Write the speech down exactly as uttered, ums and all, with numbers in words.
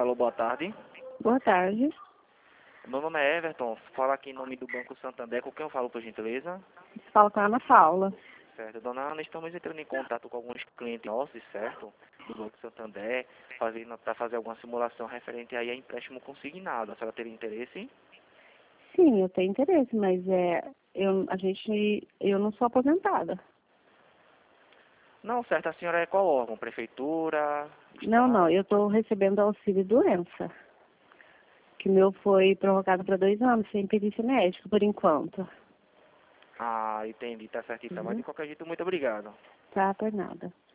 Alô, boa tarde. Boa tarde. Meu nome é Everton, falo aqui em nome do Banco Santander. Com quem eu falo, por gentileza? Você fala com a Ana Paula. Certo, dona Ana, estamos entrando em contato com alguns clientes nossos, certo? Do Banco Santander, para fazer alguma simulação referente aí a empréstimo consignado. A senhora teria interesse? Sim, eu tenho interesse, mas é, eu, a gente, eu não sou aposentada. Não, certo. A senhora é qual órgão? Prefeitura? Não, não, Estado? eu estou recebendo auxílio doença. Que meu foi prorrogado para dois anos, sem perícia médica, por enquanto. Ah, entendi, tá certo então. Mas Uhum. de qualquer jeito, muito obrigado. Tá, por nada.